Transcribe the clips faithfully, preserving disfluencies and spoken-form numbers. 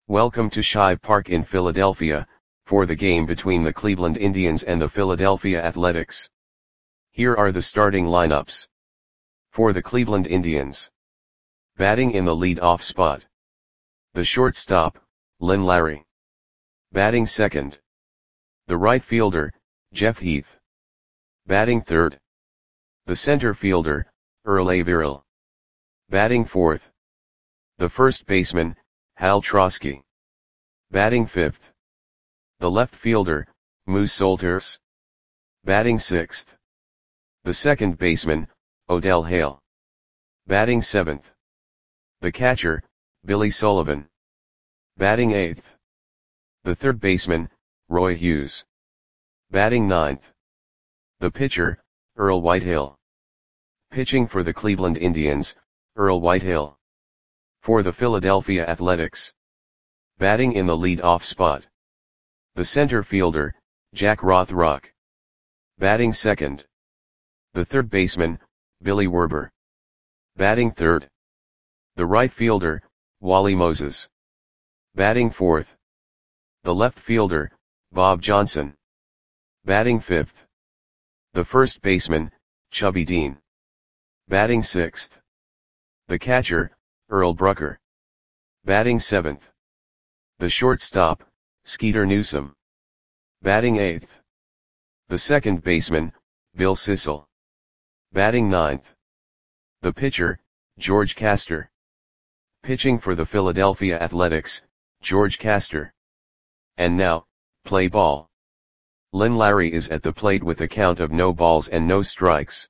Welcome to Shibe Park in Philadelphia, for the game between the Cleveland Indians and the Philadelphia Athletics. Here are the starting lineups. For the Cleveland Indians. Batting in the lead-off spot. The shortstop, Lynn Larry. Batting second. The right fielder, Jeff Heath. Batting third. The center fielder, Earl Averill. Batting fourth. The first baseman, Hal Trosky. Batting fifth. The left fielder, Moose Solters. Batting sixth. The second baseman, Odell Hale. Batting seventh. The catcher, Billy Sullivan. Batting eighth. The third baseman, Roy Hughes. Batting ninth. The pitcher, Earl Whitehill. Pitching for the Cleveland Indians, Earl Whitehill. For the Philadelphia Athletics. Batting in the lead-off spot. The center fielder, Jack Rothrock. Batting second. The third baseman, Billy Werber. Batting third. The right fielder, Wally Moses. Batting fourth. The left fielder, Bob Johnson. Batting fifth. The first baseman, Chubby Dean. Batting sixth. The catcher, Earl Brucker. Batting seventh. The shortstop, Skeeter Newsome. Batting eighth. The second baseman, Bill Sissel. Batting ninth. The pitcher, George Castor. Pitching for the Philadelphia Athletics, George Castor. And now, play ball. Lynn Larry is at the plate with a count of no balls and no strikes.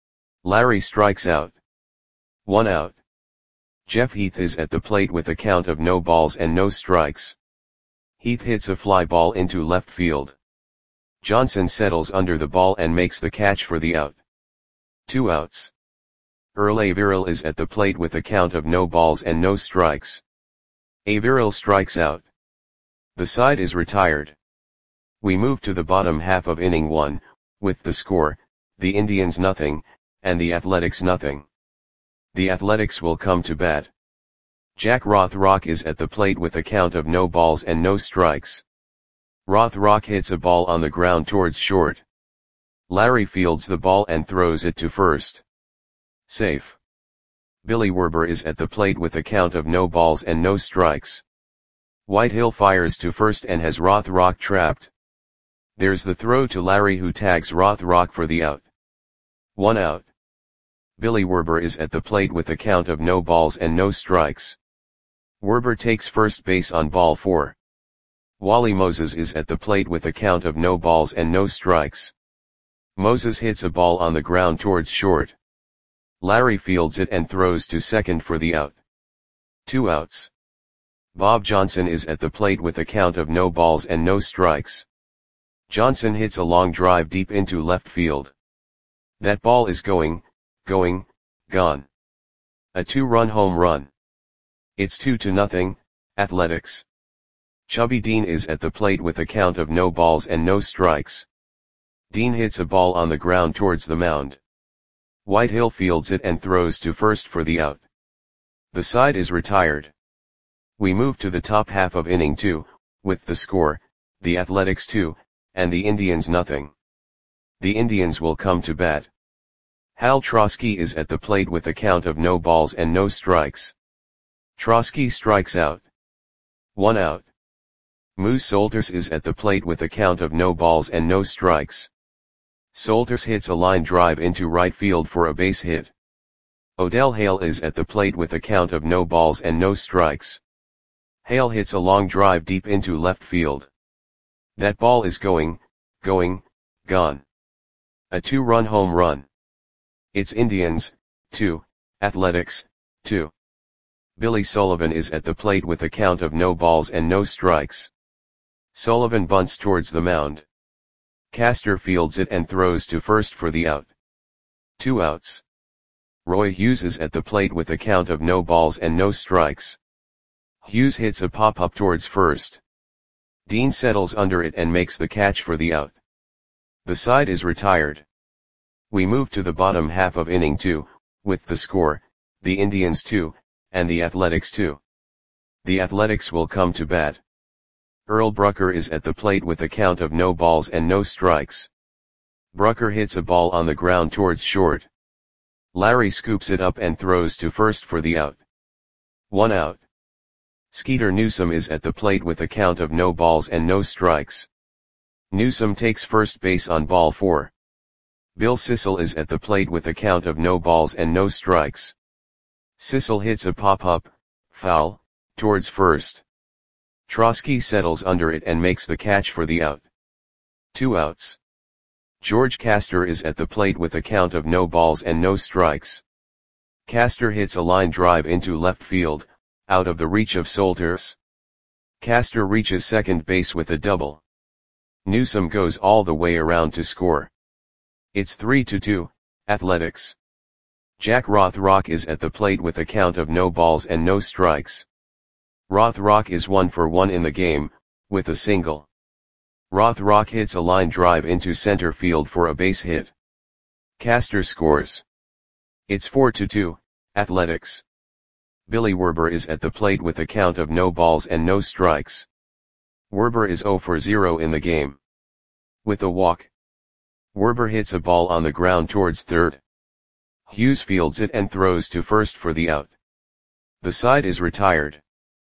Larry strikes out. One out. Jeff Heath is at the plate with a count of no balls and no strikes. Heath hits a fly ball into left field. Johnson settles under the ball and makes the catch for the out. Two outs. Earl Averill is at the plate with a count of no balls and no strikes. Averill strikes out. The side is retired. We move to the bottom half of inning one, with the score, the Indians nothing, and the Athletics nothing. The Athletics will come to bat. Jack Rothrock is at the plate with a count of no balls and no strikes. Rothrock hits a ball on the ground towards short. Larry fields the ball and throws it to first. Safe. Billy Werber is at the plate with a count of no balls and no strikes. Whitehill fires to first and has Rothrock trapped. There's the throw to Larry, who tags Rothrock for the out. One out. Billy Werber is at the plate with a count of no balls and no strikes. Werber takes first base on ball four. Wally Moses is at the plate with a count of no balls and no strikes. Moses hits a ball on the ground towards short. Larry fields it and throws to second for the out. Two outs. Bob Johnson is at the plate with a count of no balls and no strikes. Johnson hits a long drive deep into left field. That ball is going, going, gone. A two-run home run. It's two to nothing, Athletics. Chubby Dean is at the plate with a count of no balls and no strikes. Dean hits a ball on the ground towards the mound. Whitehill fields it and throws to first for the out. The side is retired. We move to the top half of inning two, with the score, the Athletics two, and the Indians nothing. The Indians will come to bat. Hal Trosky is at the plate with a count of no balls and no strikes. Trosky strikes out. One out. Moose Solters is at the plate with a count of no balls and no strikes. Solters hits a line drive into right field for a base hit. Odell Hale is at the plate with a count of no balls and no strikes. Hale hits a long drive deep into left field. That ball is going, going, gone. A two-run home run. It's Indians, two, Athletics, two. Billy Sullivan is at the plate with a count of no balls and no strikes. Sullivan bunts towards the mound. Castor fields it and throws to first for the out. Two outs. Roy Hughes is at the plate with a count of no balls and no strikes. Hughes hits a pop-up towards first. Dean settles under it and makes the catch for the out. The side is retired. We move to the bottom half of inning two, with the score, the Indians two, and the Athletics two. The Athletics will come to bat. Earl Brucker is at the plate with a count of no balls and no strikes. Brucker hits a ball on the ground towards short. Larry scoops it up and throws to first for the out. One out. Skeeter Newsome is at the plate with a count of no balls and no strikes. Newsome takes first base on ball four. Bill Sissel is at the plate with a count of no balls and no strikes. Sissel hits a pop-up, foul, towards first. Trosky settles under it and makes the catch for the out. Two outs. George Castor is at the plate with a count of no balls and no strikes. Castor hits a line drive into left field, out of the reach of Solters. Castor reaches second base with a double. Newsome goes all the way around to score. It's three to two, Athletics. Jack Rothrock is at the plate with a count of no balls and no strikes. Rothrock is one for one in the game, with a single. Rothrock hits a line drive into center field for a base hit. Castor scores. It's four to two, Athletics. Billy Werber is at the plate with a count of no balls and no strikes. Werber is zero for zero in the game. With a walk. Werber hits a ball on the ground towards third. Hughes fields it and throws to first for the out. The side is retired.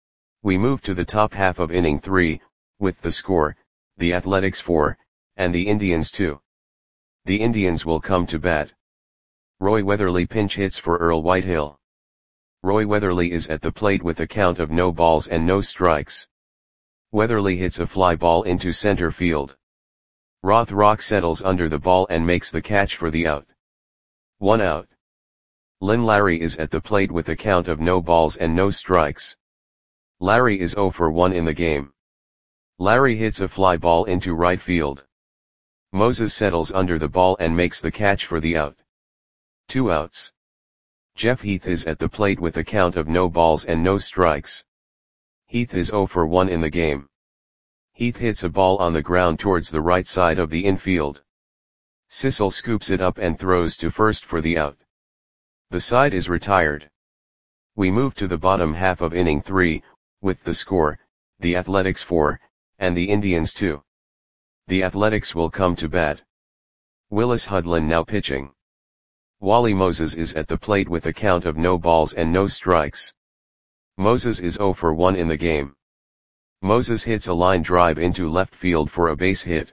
We move to the top half of inning three, with the score, the Athletics four, and the Indians two. The Indians will come to bat. Roy Weatherly pinch hits for Earl Whitehill. Roy Weatherly is at the plate with a count of no balls and no strikes. Weatherly hits a fly ball into center field. Rothrock settles under the ball and makes the catch for the out. One out. Lynn Larry is at the plate with a count of no balls and no strikes. Larry is zero for one in the game. Larry hits a fly ball into right field. Moses settles under the ball and makes the catch for the out. Two outs. Jeff Heath is at the plate with a count of no balls and no strikes. Heath is zero for one in the game. Heath hits a ball on the ground towards the right side of the infield. Sissel scoops it up and throws to first for the out. The side is retired. We move to the bottom half of inning three, with the score, the Athletics four, and the Indians two. The Athletics will come to bat. Willis Hudlin now pitching. Wally Moses is at the plate with a count of no balls and no strikes. Moses is zero for one in the game. Moses hits a line drive into left field for a base hit.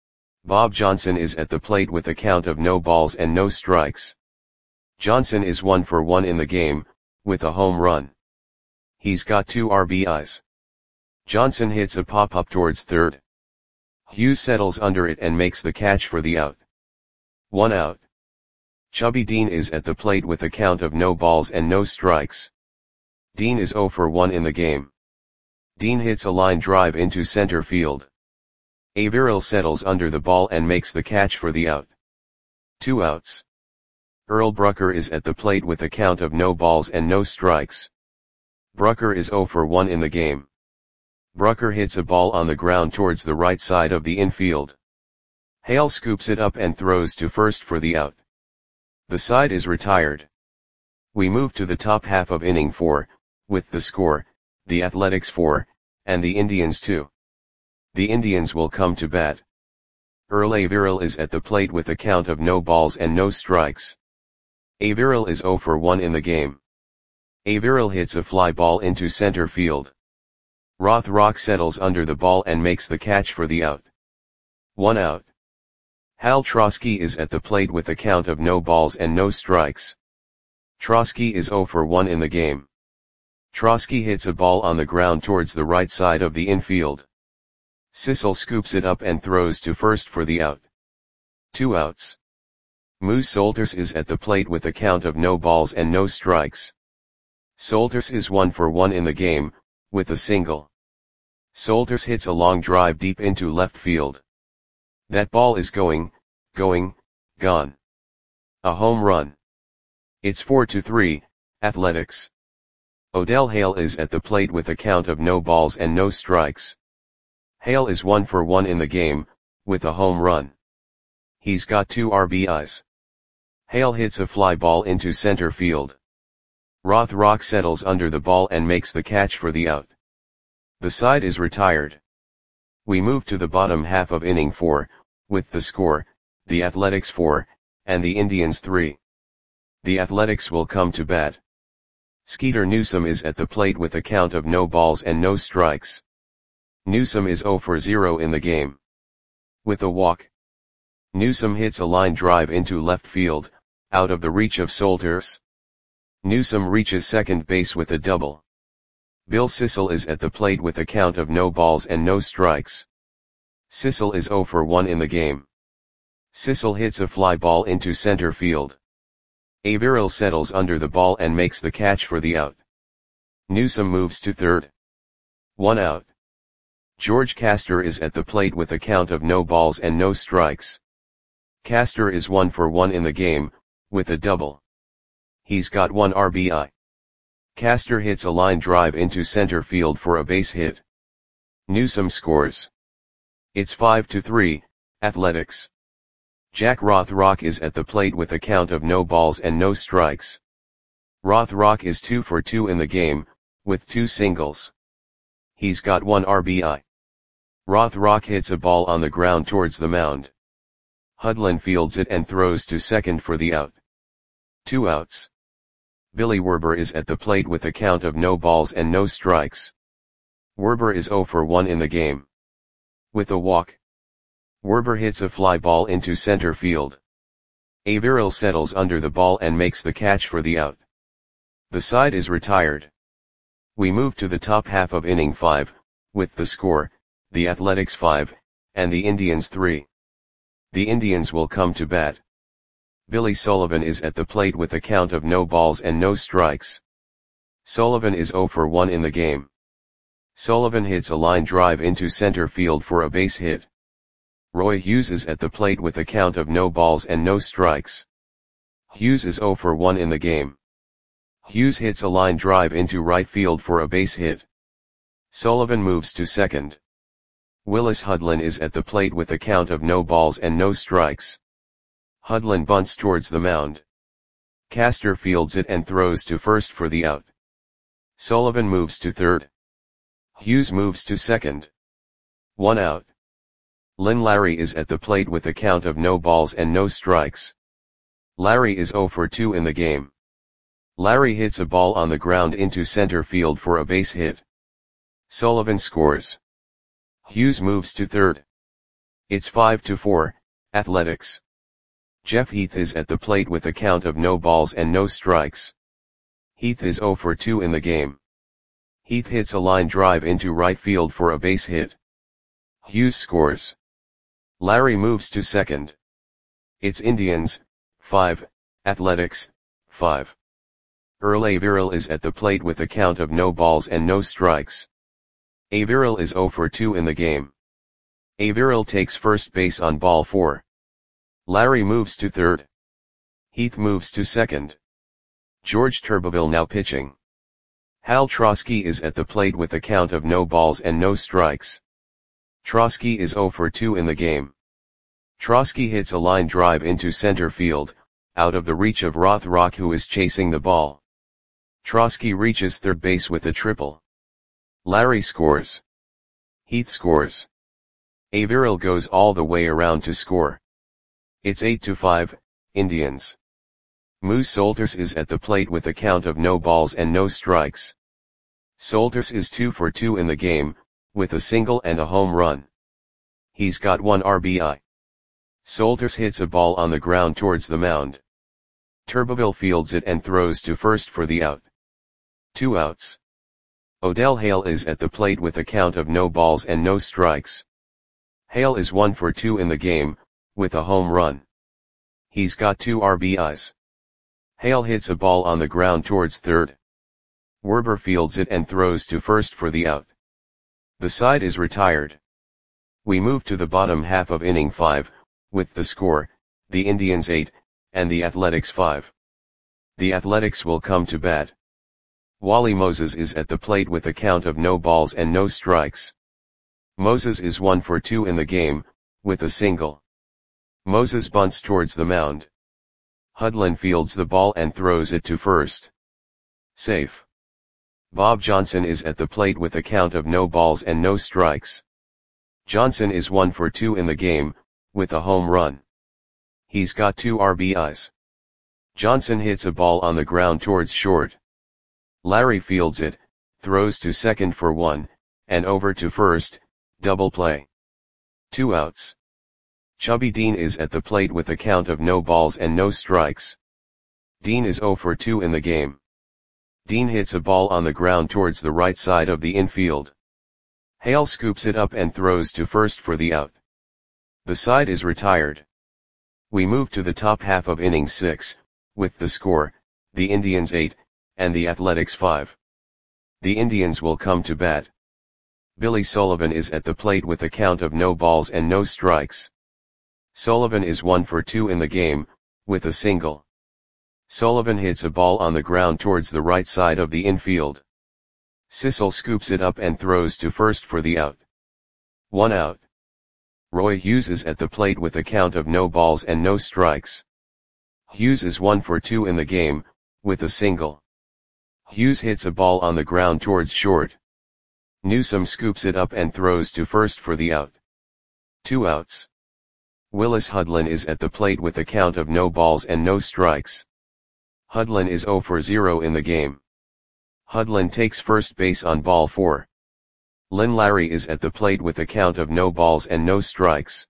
Bob Johnson is at the plate with a count of no balls and no strikes. Johnson is one for one in the game, with a home run. He's got two R B Is. Johnson hits a pop-up towards third. Hughes settles under it and makes the catch for the out. One out. Chubby Dean is at the plate with a count of no balls and no strikes. Dean is zero for one in the game. Dean hits a line drive into center field. Averill settles under the ball and makes the catch for the out. Two outs. Earl Brucker is at the plate with a count of no balls and no strikes. Brucker is zero for one in the game. Brucker hits a ball on the ground towards the right side of the infield. Hale scoops it up and throws to first for the out. The side is retired. We move to the top half of inning four, with the score, the Athletics four, and the Indians two. The Indians will come to bat. Earl Averill is at the plate with a count of no balls and no strikes. Averill is zero for one in the game. Averill hits a fly ball into center field. Rothrock settles under the ball and makes the catch for the out. One out. Hal Trosky is at the plate with a count of no balls and no strikes. Trosky is zero for one in the game. Trosky hits a ball on the ground towards the right side of the infield. Sissel scoops it up and throws to first for the out. Two outs. Moose Solters is at the plate with a count of no balls and no strikes. Solters is one for one in the game, with a single. Solters hits a long drive deep into left field. That ball is going, going, gone. A home run. It's four to three, Athletics. Odell Hale is at the plate with a count of no balls and no strikes. Hale is one for one in the game, with a home run. He's got two R B Is. Hale hits a fly ball into center field. Rothrock settles under the ball and makes the catch for the out. The side is retired. We move to the bottom half of inning four, with the score, the Athletics four, and the Indians three. The Athletics will come to bat. Skeeter Newsome is at the plate with a count of no balls and no strikes. Newsome is zero for zero in the game. With a walk, Newsome hits a line drive into left field, out of the reach of Solters. Newsome reaches second base with a double. Bill Sissel is at the plate with a count of no balls and no strikes. Sissel is zero for one in the game. Sissel hits a fly ball into center field. Averill settles under the ball and makes the catch for the out. Newsome moves to third. One out. George Castor is at the plate with a count of no balls and no strikes. Castor is one for one in the game, with a double. He's got one R B I. Castor hits a line drive into center field for a base hit. Newsome scores. It's five to three, Athletics. Jack Rothrock is at the plate with a count of no balls and no strikes. Rothrock is two for two in the game, with two singles. He's got one R B I. Rothrock hits a ball on the ground towards the mound. Hudlin fields it and throws to second for the out. Two outs. Billy Werber is at the plate with a count of no balls and no strikes. Werber is zero for one in the game. With a walk, Werber hits a fly ball into center field. Averill settles under the ball and makes the catch for the out. The side is retired. We move to the top half of inning five, with the score, the Athletics five, and the Indians three. The Indians will come to bat. Billy Sullivan is at the plate with a count of no balls and no strikes. Sullivan is zero for one in the game. Sullivan hits a line drive into center field for a base hit. Roy Hughes is at the plate with a count of no balls and no strikes. Hughes is zero for one in the game. Hughes hits a line drive into right field for a base hit. Sullivan moves to second. Willis Hudlin is at the plate with a count of no balls and no strikes. Hudlin bunts towards the mound. Castor fields it and throws to first for the out. Sullivan moves to third. Hughes moves to second. One out. Lynn Larry is at the plate with a count of no balls and no strikes. Larry is zero for two in the game. Larry hits a ball on the ground into center field for a base hit. Sullivan scores. Hughes moves to third. It's five to four, Athletics. Jeff Heath is at the plate with a count of no balls and no strikes. Heath is zero for two in the game. Heath hits a line drive into right field for a base hit. Hughes scores. Larry moves to second. It's Indians, five, Athletics, five. Earl Averill is at the plate with a count of no balls and no strikes. Averill is zero for two in the game. Averill takes first base on ball four. Larry moves to third. Heath moves to second. George Turbeville now pitching. Hal Trotsky is at the plate with a count of no balls and no strikes. Trotsky is zero for two in the game. Trotsky hits a line drive into center field, out of the reach of Rothrock who is chasing the ball. Trotsky reaches third base with a triple. Larry scores. Heath scores. Averill goes all the way around to score. It's eight to five, Indians. Moose Solters is at the plate with a count of no balls and no strikes. Solters is two for two in the game, with a single and a home run. He's got one R B I. Solters hits a ball on the ground towards the mound. Turbeville fields it and throws to first for the out. Two outs. Odell Hale is at the plate with a count of no balls and no strikes. Hale is one for two in the game, with a home run. He's got two R B Is. Hale hits a ball on the ground towards third. Werber fields it and throws to first for the out. The side is retired. We move to the bottom half of inning five, with the score, the Indians eight, and the Athletics five. The Athletics will come to bat. Wally Moses is at the plate with a count of no balls and no strikes. Moses is one for two in the game, with a single. Moses bunts towards the mound. Hudlin fields the ball and throws it to first. Safe. Bob Johnson is at the plate with a count of no balls and no strikes. Johnson is one for two in the game, with a home run. He's got two R B Is. Johnson hits a ball on the ground towards short. Larry fields it, throws to second for one, and over to first, double play. Two outs. Chubby Dean is at the plate with a count of no balls and no strikes. Dean is zero for two in the game. Dean hits a ball on the ground towards the right side of the infield. Hale scoops it up and throws to first for the out. The side is retired. We move to the top half of inning six, with the score, the Indians eight, and the Athletics five. The Indians will come to bat. Billy Sullivan is at the plate with a count of no balls and no strikes. Sullivan is one for two in the game, with a single. Sullivan hits a ball on the ground towards the right side of the infield. Sissel scoops it up and throws to first for the out. One out. Roy Hughes is at the plate with a count of no balls and no strikes. Hughes is one for two in the game, with a single. Hughes hits a ball on the ground towards short. Newsome scoops it up and throws to first for the out. Two outs. Willis Hudlin is at the plate with a count of no balls and no strikes. Hudlin is zero for zero in the game. Hudlin takes first base on ball four. Lynn Larry is at the plate with a count of no balls and no strikes.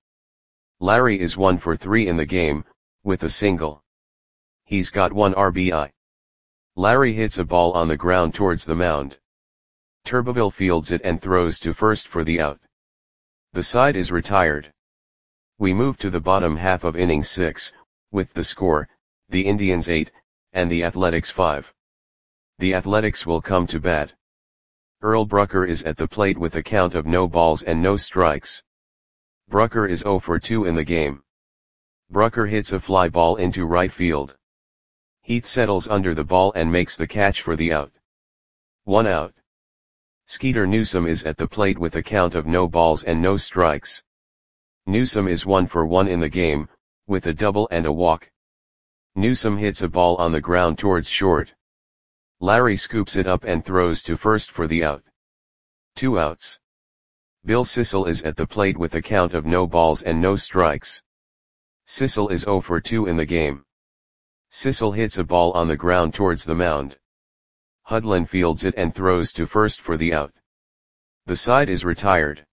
Larry is one for three in the game, with a single. He's got one R B I. Larry hits a ball on the ground towards the mound. Turbeville fields it and throws to first for the out. The side is retired. We move to the bottom half of inning six, with the score, the Indians eight, and the Athletics five. The Athletics will come to bat. Earl Brucker is at the plate with a count of no balls and no strikes. Brucker is zero for two in the game. Brucker hits a fly ball into right field. Heath settles under the ball and makes the catch for the out. One out. Skeeter Newsome is at the plate with a count of no balls and no strikes. Newsome is one for one in the game, with a double and a walk. Newsome hits a ball on the ground towards short. Larry scoops it up and throws to first for the out. Two outs. Bill Sissel is at the plate with a count of no balls and no strikes. Sissel is zero for two in the game. Sissel hits a ball on the ground towards the mound. Hudlin fields it and throws to first for the out. The side is retired.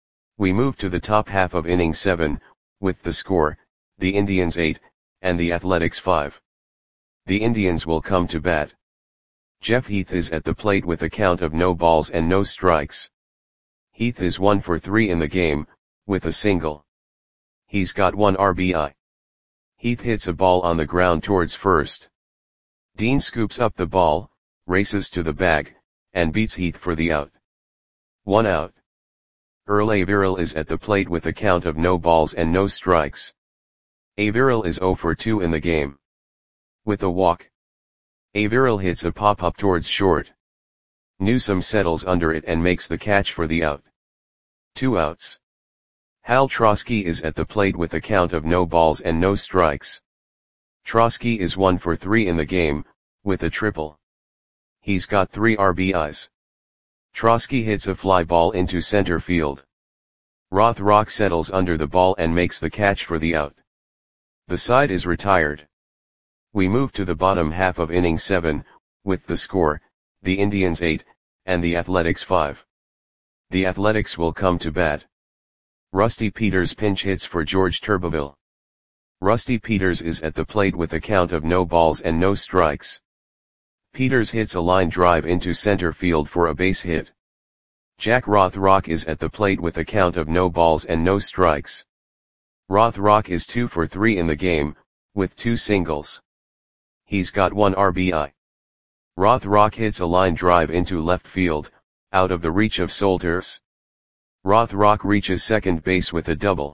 We move to the top half of inning seven, with the score, the Indians eight, and the Athletics five. The Indians will come to bat. Jeff Heath is at the plate with a count of no balls and no strikes. Heath is one for three in the game, with a single. He's got one R B I. Heath hits a ball on the ground towards first. Dean scoops up the ball, races to the bag, and beats Heath for the out. One out. Earl Averill is at the plate with a count of no balls and no strikes. Averill is zero for two in the game. With a walk. Averill hits a pop-up towards short. Newsome settles under it and makes the catch for the out. Two outs. Hal Trosky is at the plate with a count of no balls and no strikes. Trosky is one for three in the game, with a triple. He's got three R B Is. Trosky hits a fly ball into center field. Rothrock settles under the ball and makes the catch for the out. The side is retired. We move to the bottom half of inning seven, with the score, the Indians eight, and the Athletics five. The Athletics will come to bat. Rusty Peters pinch hits for George Turbeville. Rusty Peters is at the plate with a count of no balls and no strikes. Peters hits a line drive into center field for a base hit. Jack Rothrock is at the plate with a count of no balls and no strikes. Rothrock is two for three in the game, with two singles. He's got one R B I. Rothrock hits a line drive into left field, out of the reach of Solters. Rothrock reaches second base with a double.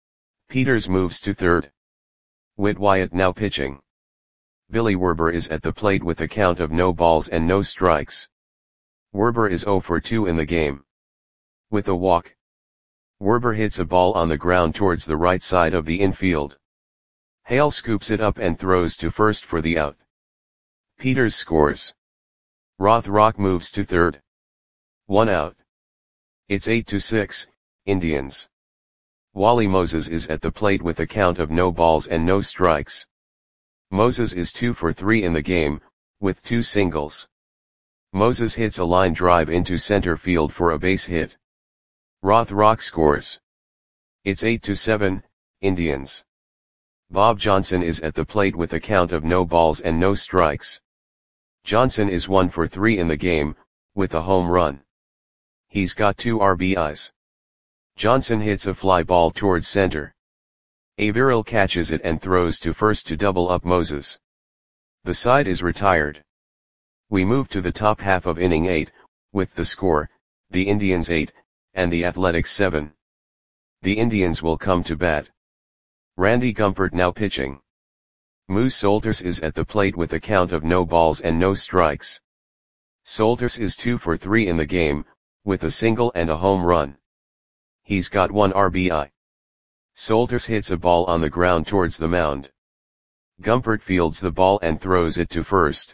Peters moves to third. Whit Wyatt now pitching. Billy Werber is at the plate with a count of no balls and no strikes. Werber is zero for two in the game. With a walk. Werber hits a ball on the ground towards the right side of the infield. Hale scoops it up and throws to first for the out. Peters scores. Rothrock moves to third. One out. It's eight to six, Indians. Wally Moses is at the plate with a count of no balls and no strikes. Moses is two for three in the game, with two singles. Moses hits a line drive into center field for a base hit. Rothrock scores. It's eight to seven, Indians. Bob Johnson is at the plate with a count of no balls and no strikes. Johnson is one for three in the game, with a home run. He's got two R B Is. Johnson hits a fly ball towards center. Averill catches it and throws to first to double up Moses. The side is retired. We move to the top half of inning eight, with the score, the Indians eight, and the Athletics seven. The Indians will come to bat. Randy Gumpert now pitching. Moose Solters is at the plate with a count of no balls and no strikes. Solters is two for three in the game, with a single and a home run. He's got one R B I. Solters hits a ball on the ground towards the mound. Gumpert fields the ball and throws it to first.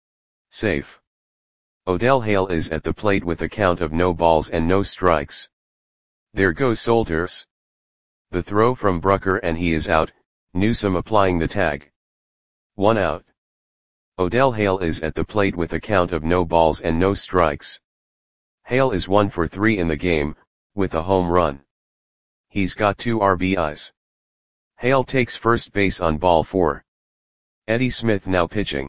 Safe. Odell Hale is at the plate with a count of no balls and no strikes. There goes Solters. The throw from Brucker and he is out, Newsome applying the tag. One out. Odell Hale is at the plate with a count of no balls and no strikes. Hale is one for three in the game, with a home run. He's got two R B Is. Hale takes first base on ball four. Eddie Smith now pitching.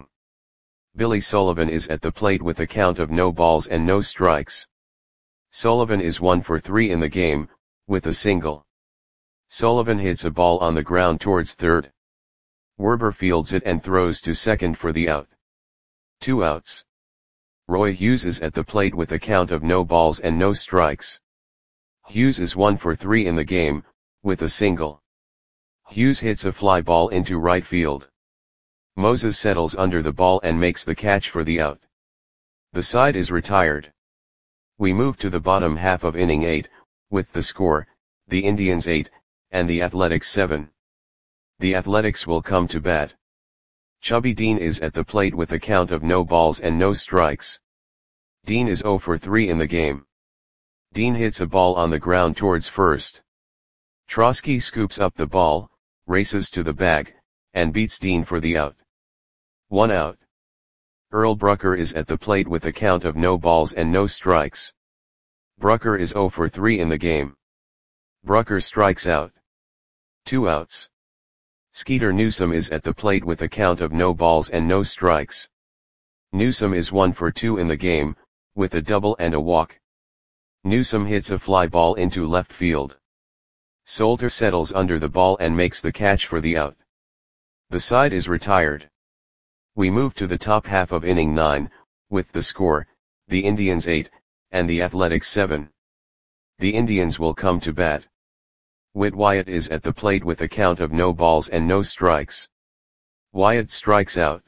Billy Sullivan is at the plate with a count of no balls and no strikes. Sullivan is one for three in the game, with a single. Sullivan hits a ball on the ground towards third. Werber fields it and throws to second for the out. Two outs. Roy Hughes is at the plate with a count of no balls and no strikes. Hughes is one for three in the game, with a single. Hughes hits a fly ball into right field. Moses settles under the ball and makes the catch for the out. The side is retired. We move to the bottom half of inning eight, with the score, the Indians eight, and the Athletics seven. The Athletics will come to bat. Chubby Dean is at the plate with a count of no balls and no strikes. Dean is zero for three in the game. Dean hits a ball on the ground towards first. Trosky scoops up the ball, races to the bag, and beats Dean for the out. One out. Earl Brucker is at the plate with a count of no balls and no strikes. Brucker is zero for three in the game. Brucker strikes out. Two outs. Skeeter Newsome is at the plate with a count of no balls and no strikes. Newsome is one for two in the game, with a double and a walk. Newsome hits a fly ball into left field. Solter settles under the ball and makes the catch for the out. The side is retired. We move to the top half of inning nine, with the score, the Indians eight, and the Athletics seven. The Indians will come to bat. Whit Wyatt is at the plate with a count of no balls and no strikes. Wyatt strikes out.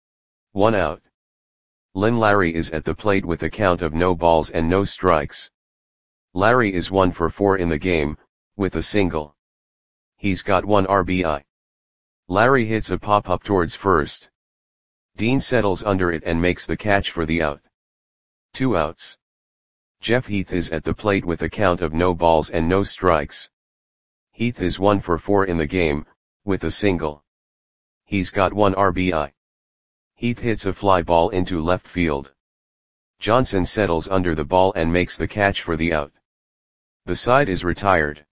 One out. Lynn Larry is at the plate with a count of no balls and no strikes. Larry is one for four in the game, with a single. He's got one R B I. Larry hits a pop-up towards first. Dean settles under it and makes the catch for the out. Two outs. Jeff Heath is at the plate with a count of no balls and no strikes. Heath is one for four in the game, with a single. He's got one R B I. Heath hits a fly ball into left field. Johnson settles under the ball and makes the catch for the out. The side is retired.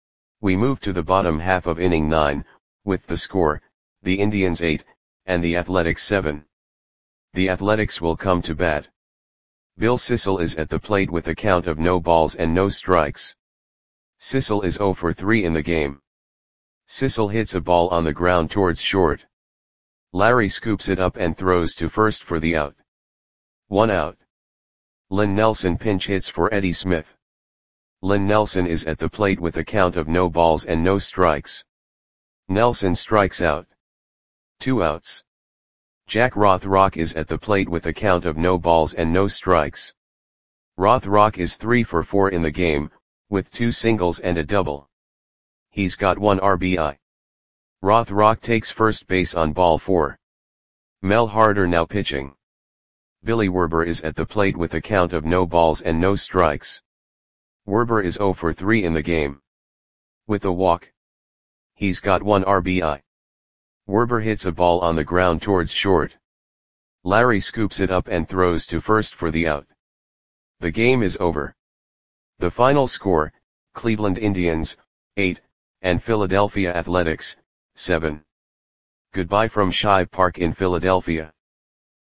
We move to the bottom half of inning nine, with the score, the Indians eight, and the Athletics seven. The Athletics will come to bat. Bill Sissel is at the plate with a count of no balls and no strikes. Sissel is zero for three in the game. Sissel hits a ball on the ground towards short. Larry scoops it up and throws to first for the out. One out. Lynn Nelson pinch hits for Eddie Smith. Lynn Nelson is at the plate with a count of no balls and no strikes. Nelson strikes out. Two outs. Jack Rothrock is at the plate with a count of no balls and no strikes. Rothrock is three for four in the game, with two singles and a double. He's got one R B I. Rothrock takes first base on ball four. Mel Harder now pitching. Billy Werber is at the plate with a count of no balls and no strikes. Werber is zero for three in the game. With a walk, he's got one R B I. Werber hits a ball on the ground towards short. Larry scoops it up and throws to first for the out. The game is over. The final score, Cleveland Indians, eight, and Philadelphia Athletics, seven. Goodbye from Shive Park in Philadelphia.